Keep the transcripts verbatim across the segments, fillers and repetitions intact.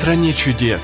стране чудес.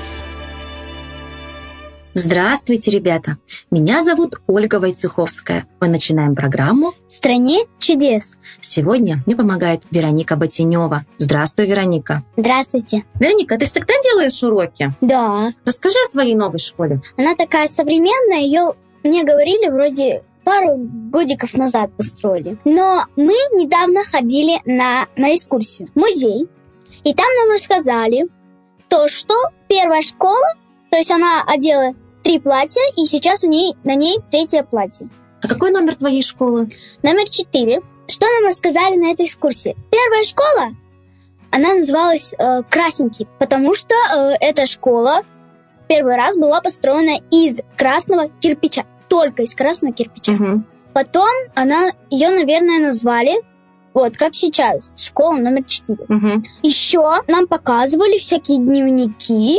Здравствуйте, ребята! Меня зовут Ольга Войцеховская. Мы начинаем программу «В стране чудес». Сегодня мне помогает Вероника Ботинева. Здравствуй, Вероника. Здравствуйте. Вероника, ты всегда делаешь уроки? Да. Расскажи о своей новой школе. Она такая современная, ее мне говорили вроде пару годиков назад построили. Но мы недавно ходили на, на экскурсию в музей, и там нам рассказали то, что первая школа, то есть она одела три платья, и сейчас у ней, на ней третье платье. А какой номер твоей школы? Номер четыре. Что нам рассказали на этой экскурсии? Первая школа, она называлась э, «Красненький», потому что э, эта школа первый раз была построена из красного кирпича. Только из красного кирпича. Угу. Потом она, ее, наверное, назвали, вот как сейчас, школа номер четыре. Угу. Еще нам показывали всякие дневники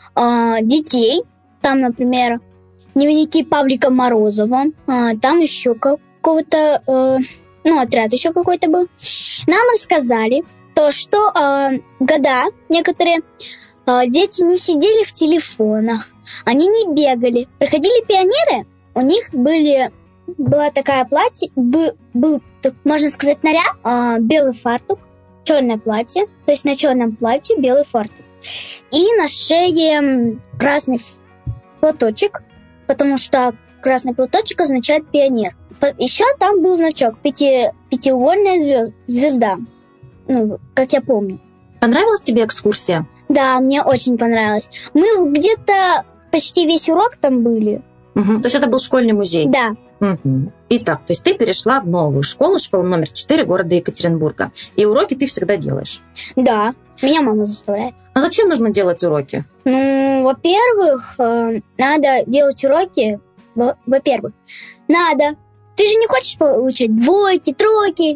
э, детей. Там, например, дневники Павлика Морозова. Э, там еще какого-то, э, ну, отряд еще какой-то был. Нам рассказали то, что э, года некоторые э, дети не сидели в телефонах, они не бегали. Приходили пионеры, у них были, была такая платье, был, был так, можно сказать, наряд, э, белый фартук, черное платье, то есть на черном платье белый фартук. И на шее красный платочек, потому что красный платочек означает пионер. Еще там был значок, пяти, пятиугольная звезд, звезда, ну, как я помню. Понравилась тебе экскурсия? Да, мне очень понравилось. Мы где-то почти весь урок там были. Угу. То есть это был школьный музей? Да. Угу. Итак, то есть ты перешла в новую школу, школу номер четыре города Екатеринбурга. И уроки ты всегда делаешь? Да, меня мама заставляет. А зачем нужно делать уроки? Ну, во-первых, надо делать уроки. Во-первых, надо. Ты же не хочешь получать двойки, тройки,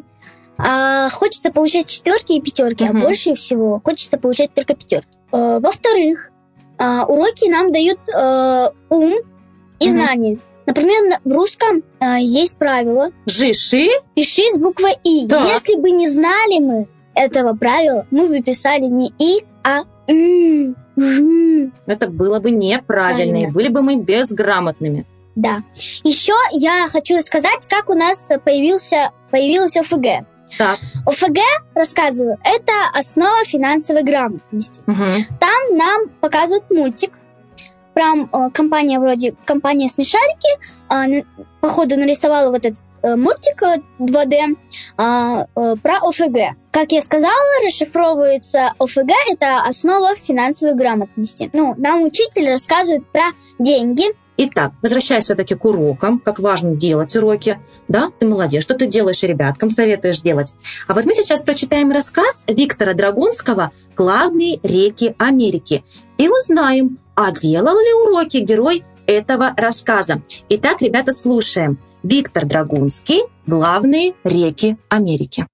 а хочется получать четверки и пятерки, угу. А больше всего хочется получать только пятерки. Во-вторых, уроки нам дают ум и знания. Угу. Например, в русском э, есть правило «Жиши». Пиши с буквой «и». Так. Если бы не знали мы этого правила, мы бы писали не «и», а «ы». Это было бы неправильно, Правильно. И были бы мы безграмотными. Да. Еще я хочу рассказать, как у нас появился, появилась ОФГ. Так. ОФГ, рассказываю, это основа финансовой грамотности. Угу. Там нам показывают мультик. Прям э, компания вроде компания «Смешарики» э, походу нарисовала вот этот э, мультик э, два дэ э, э, про ОФГ. Как я сказала, расшифровывается ОФГ – это основа финансовой грамотности. Ну, нам учитель рассказывает про деньги. Итак, возвращаясь все-таки к урокам, как важно делать уроки. Да, ты молодец, что ты делаешь и ребяткам советуешь делать. А вот мы сейчас прочитаем рассказ Виктора Драгунского «Главные реки Америки» и узнаем, а делал ли уроки герой этого рассказа. Итак, ребята, слушаем. Виктор Драгунский «Главные реки Америки».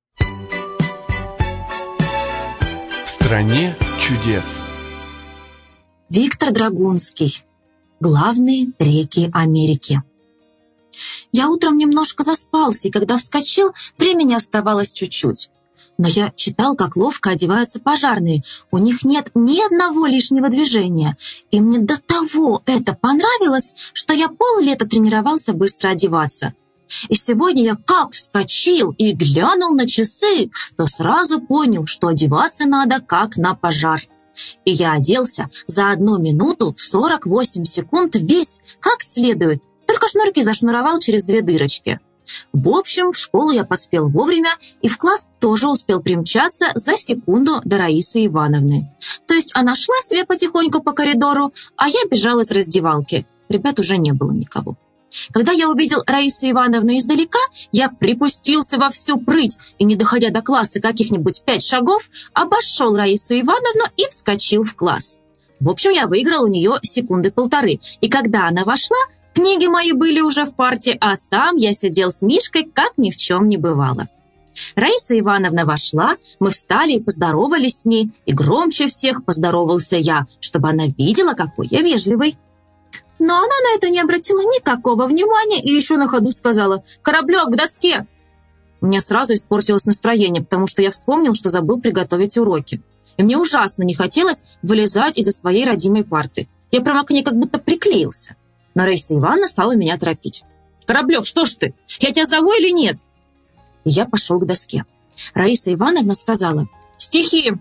В стране чудес. Виктор Драгунский «Главные реки Америки». Я утром немножко заспался, и когда вскочил, времени оставалось чуть-чуть. Но я читал, как ловко одеваются пожарные. У них нет ни одного лишнего движения. И мне до того это понравилось, что я поллета тренировался быстро одеваться. И сегодня я как вскочил и глянул на часы, то сразу понял, что одеваться надо как на пожар. И я оделся за одну минуту сорок восемь секунд весь, как следует. Только шнурки зашнуровал через две дырочки. В общем, в школу я поспел вовремя и в класс тоже успел примчаться за секунду до Раисы Ивановны. То есть она шла себе потихоньку по коридору, а я бежал из раздевалки. Ребят уже не было никого. Когда я увидел Раису Ивановну издалека, я припустился во всю прыть и, не доходя до класса каких-нибудь пять шагов, обошел Раису Ивановну и вскочил в класс. В общем, я выиграл у нее секунды полторы, и когда она вошла, книги мои были уже в парте, а сам я сидел с Мишкой, как ни в чем не бывало. Раиса Ивановна вошла, мы встали и поздоровались с ней, и громче всех поздоровался я, чтобы она видела, какой я вежливый. Но она на это не обратила никакого внимания и еще на ходу сказала: «Кораблев, к доске!» У меня сразу испортилось настроение, потому что я вспомнил, что забыл приготовить уроки. И мне ужасно не хотелось вылезать из-за своей родимой парты. Я прямо к ней как будто приклеился. Но Раиса Ивановна стала меня торопить. «Кораблев, что ж ты? Я тебя зову или нет?» И я пошел к доске. Раиса Ивановна сказала: «Стихи!»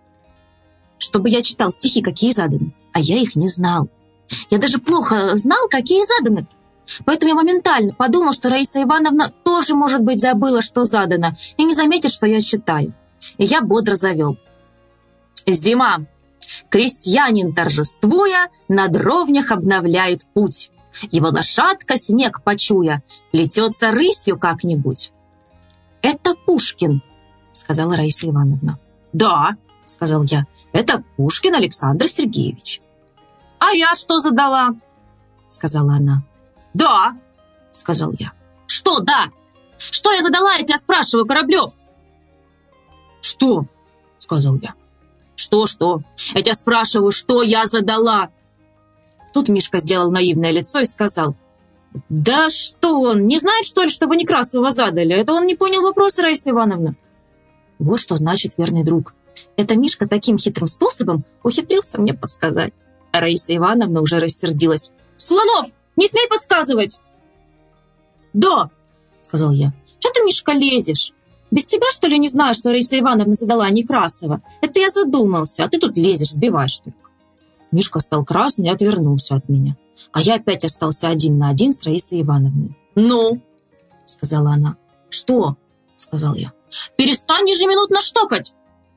Чтобы я читал стихи, какие заданы. А я их не знал. Я даже плохо знал, какие заданы. Поэтому я моментально подумал, что Раиса Ивановна тоже, может быть, забыла, что задано, и не заметит, что я читаю. И я бодро завел. «Зима. Крестьянин, торжествуя, на дровнях обновляет путь. Его лошадка, снег почуя, плетется рысью как-нибудь». «Это Пушкин», — сказала Раиса Ивановна. «Да», — сказал я, — «это Пушкин Александр Сергеевич». «А я что задала?» — сказала она. «Да», — сказал я. «Что «да»? Что я задала, я тебя спрашиваю, Кораблев?» «Что?» — сказал я. «Что-что? Я тебя спрашиваю, что я задала?» Тут Мишка сделал наивное лицо и сказал: «Да что он, не знает, что ли, что вы Некрасова задали? Это он не понял вопроса, Раиса Ивановна». Вот что значит верный друг. Это Мишка таким хитрым способом ухитрился мне подсказать. А Раиса Ивановна уже рассердилась. «Слонов, не смей подсказывать!» «Да», — сказал я. «Что ты, Мишка, лезешь? Без тебя, что ли, не знаю, что Раиса Ивановна задала Некрасова? Это я задумался, а ты тут лезешь, сбиваешь только». Мишка стал красный и отвернулся от меня. А я опять остался один на один с Раисой Ивановной. «Ну?» — сказала она. «Что?» — сказал я. «Перестань ежеминутно штокать!»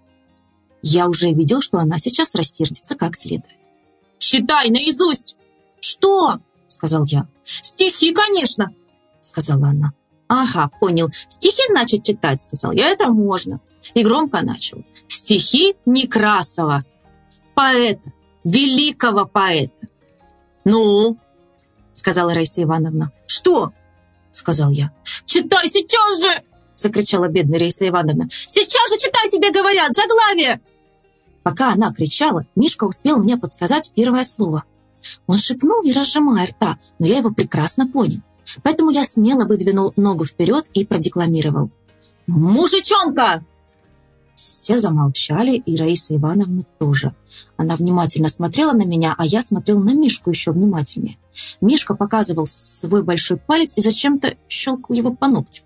Я уже видел, что она сейчас рассердится как следует. «Читай наизусть!» «Что?» — сказал я. «Стихи, конечно!» — сказала она. «Ага, понял. Стихи, значит, читать», — сказал я. «Это можно». И громко начал. «Стихи Некрасова, поэта, великого поэта». «Ну?» — сказала Раиса Ивановна. «Что?» — сказал я. «Читай сейчас же!» — закричала бедная Раиса Ивановна. «Сейчас же читай, тебе говорят! Заглавие!» Пока она кричала, Мишка успел мне подсказать первое слово. Он шепнул, не разжимая рта, но я его прекрасно понял. Поэтому я смело выдвинул ногу вперед и продекламировал. «Мужичонка!» Все замолчали, и Раиса Ивановна тоже. Она внимательно смотрела на меня, а я смотрел на Мишку еще внимательнее. Мишка показывал свой большой палец и зачем-то щелкал его по ногтю.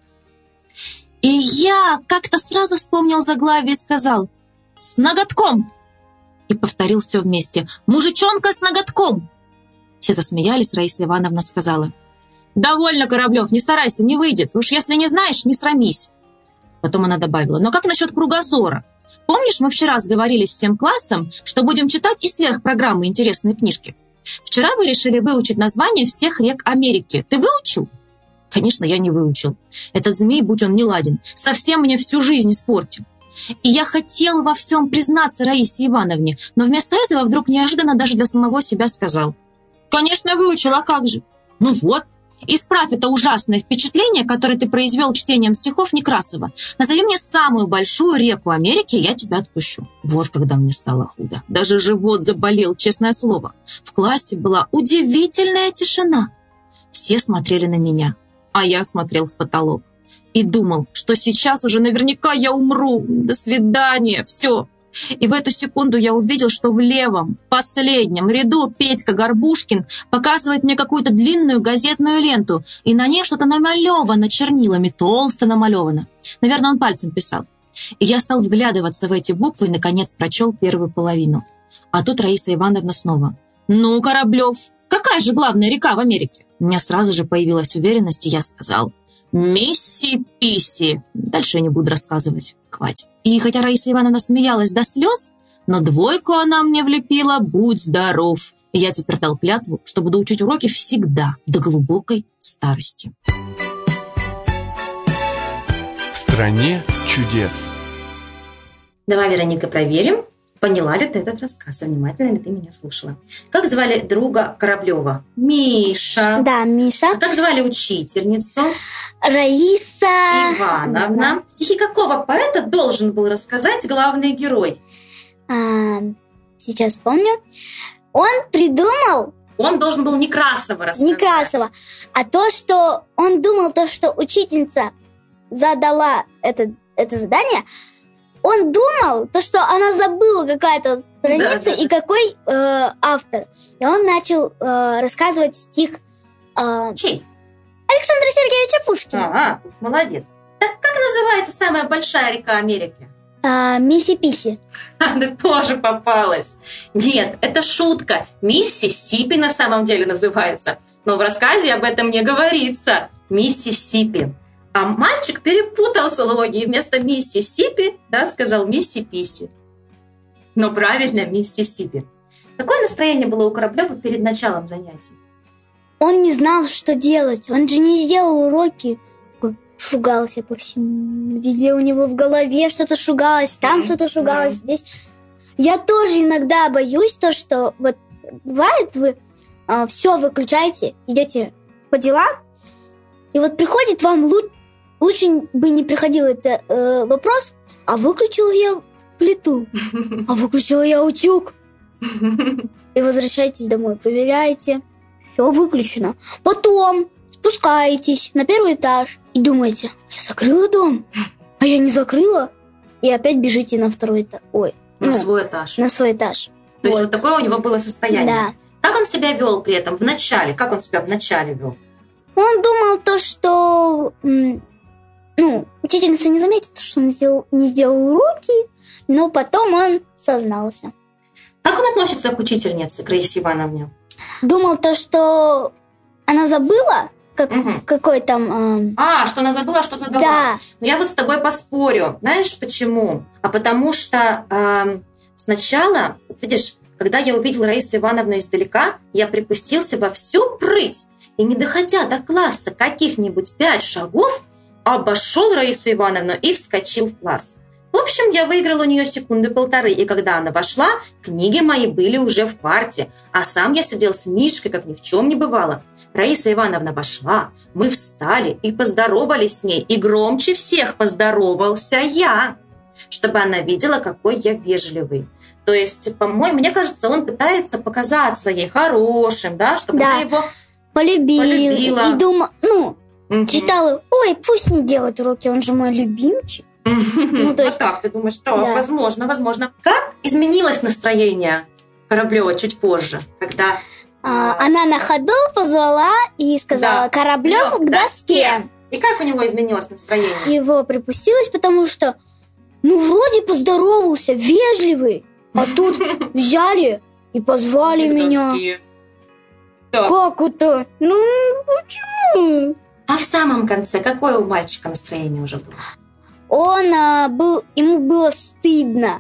И я как-то сразу вспомнил заглавие и сказал: «С ноготком!» И повторил все вместе: «Мужичонка с ноготком!» Все засмеялись, Раиса Ивановна сказала: «Довольно, Кораблев, не старайся, не выйдет. Уж если не знаешь, не срамись». Потом она добавила: «Но как насчет кругозора? Помнишь, мы вчера сговорились всем классом, что будем читать и сверх программы интересные книжки? Вчера вы решили выучить название всех рек Америки. Ты выучил?» Конечно, я не выучил. Этот змей, будь он неладен, совсем мне всю жизнь испортил. И я хотел во всем признаться Раисе Ивановне, но вместо этого вдруг неожиданно даже для самого себя сказал: «Конечно, выучил, а как же? Ну вот, исправь это ужасное впечатление, которое ты произвел чтением стихов Некрасова. Назови мне самую большую реку Америки, и я тебя отпущу». Вот когда мне стало худо. Даже живот заболел, честное слово. В классе была удивительная тишина. Все смотрели на меня, а я смотрел в потолок. И думал, что сейчас уже наверняка я умру. До свидания, все. И в эту секунду я увидел, что в левом, последнем ряду Петька Горбушкин показывает мне какую-то длинную газетную ленту, и на ней что-то намалевано чернилами, толсто намалевано. Наверное, он пальцем писал. И я стал вглядываться в эти буквы и, наконец, прочел первую половину. А тут Раиса Ивановна снова: «Ну, Кораблев, какая же главная река в Америке?» У меня сразу же появилась уверенность, и я сказал: «Миссиписи». Дальше я не буду рассказывать. Хватит. И хотя Раиса Ивановна смеялась до слез, но двойку она мне влепила, будь здоров. И я теперь дал клятву, что буду учить уроки всегда, до глубокой старости. В стране чудес. Давай, Вероника, проверим, поняла ли ты этот рассказ, внимательно ли ты меня слушала. Как звали друга Кораблева? Миша. Да, Миша. А как звали учительницу? Раиса Ивановна. Да. Стихи какого поэта должен был рассказать главный герой? А, сейчас помню. Он придумал... Он должен был Некрасова рассказать. Некрасова. А то, что он думал, то, что учительница задала это, это задание, он думал, то, что она забыла какая-то страница Да, да, и да. какой э, автор. И он начал э, рассказывать стих э, Чей? Александра Сергеевича Пушкина. Ага, молодец. Так как называется самая большая река Америки? А, Миссиписи. Она тоже попалась. Нет, это шутка. Миссисипи на самом деле называется. Но в рассказе об этом не говорится. Миссисипи. А мальчик перепутал слоги и вместо Миссисипи, да, сказал Миссиписи. Но правильно, Миссисипи. Какое настроение было у Кораблёва перед началом занятий? Он не знал, что делать. Он же не сделал уроки. Такой шугался по всему. Везде у него в голове что-то шугалось, там Mm-hmm. что-то шугалось, Mm-hmm. здесь. Я тоже иногда боюсь то, что вот бывает, вы а, все выключаете, идете по делам, и вот приходит вам лу- лучше бы не приходил это э, вопрос, а выключила я плиту, а выключила я утюг. И возвращаетесь домой, проверяете, все выключено. Потом спускаетесь на первый этаж и думаете, я закрыла дом, а я не закрыла. И опять бежите на второй этаж. Ой, На ну, свой этаж. на свой этаж. То есть Вот. вот такое у него было состояние. Да. Как он себя вел при этом в начале? Как он себя в начале вел? Он думал то, что м, ну, учительница не заметит, что он сделал, не сделал уроки, но потом он сознался. Как он относится к учительнице, к Раисе Ивановне? Думал то, что она забыла, как, Мгм. какой там... эм, А, что она забыла, что задала. да, Но я вот с тобой поспорю. Знаешь почему? А потому что эм, сначала, вот видишь, когда я увидела Раису Ивановну издалека, я припустился во всю прыть. И не доходя до класса каких-нибудь пять шагов, обошел Раису Ивановну и вскочил в класс. В общем, я выиграла у нее секунды полторы, и когда она вошла, книги мои были уже в парте, а сам я сидел с Мишкой, как ни в чем не бывало. Раиса Ивановна вошла, мы встали и поздоровались с ней, и громче всех поздоровался я, чтобы она видела, какой я вежливый. То есть, по-моему, мне кажется, он пытается показаться ей хорошим, да, чтобы Да. она его... полюбил. Полюбила. И думал, ну, Мгм. читала, ой, пусть не делает уроки, он же мой любимчик. Ну, то есть- вот так ты думаешь, что Да. возможно, возможно. Как изменилось настроение Кораблёва чуть позже, когда... А, она на ходу позвала и сказала, Да. Кораблёв Лёв к доске. И как у него изменилось настроение? Его припустилось, потому что, ну, вроде поздоровался, вежливый, а тут взяли и позвали меня. Так. Как это? Ну, почему? А в самом конце какое у мальчика настроение уже было? Он а, был, ему было стыдно.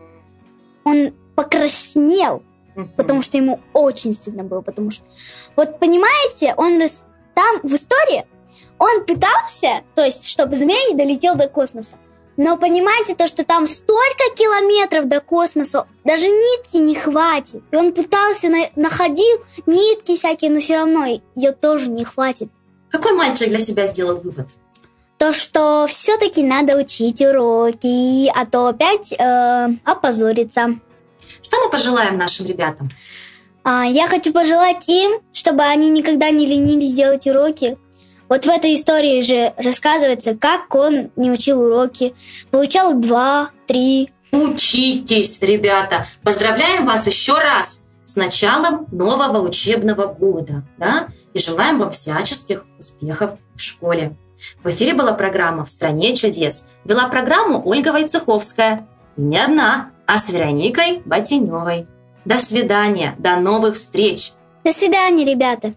Он покраснел, потому что ему очень стыдно было, потому что, вот понимаете, он рас- там в истории он пытался, то есть, чтобы змей долетел до космоса, но понимаете то, что там столько километров до космоса, даже нитки не хватит. И он пытался, на- находил нитки всякие, но все равно ее тоже не хватит. Какой мальчик для себя сделал вывод? То, что все-таки надо учить уроки, а то опять э, опозориться. Что мы пожелаем нашим ребятам? А, я хочу пожелать им, чтобы они никогда не ленились делать уроки. Вот в этой истории же рассказывается, как он не учил уроки, получал два, три. Учитесь, ребята! Поздравляем вас еще раз с началом нового учебного года, да? И желаем вам всяческих успехов в школе. В эфире была программа «В стране чудес». Вела программу Ольга Войцеховская. И не одна, а с Вероникой Ботиневой. До свидания, до новых встреч! До свидания, ребята!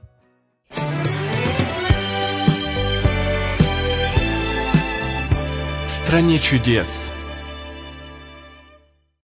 В стране чудес.